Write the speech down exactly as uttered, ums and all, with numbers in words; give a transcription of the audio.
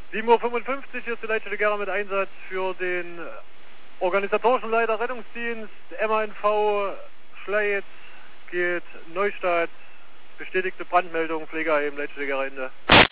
sieben Uhr fünfundfünfzig, hier ist die Leitstelle Gera mit Einsatz für den organisatorischen Leiter Rettungsdienst, M A N V, Schleiz, geht Neustadt, bestätigte Brandmeldung, Pflegeheim, Leitstelle Gera Ende.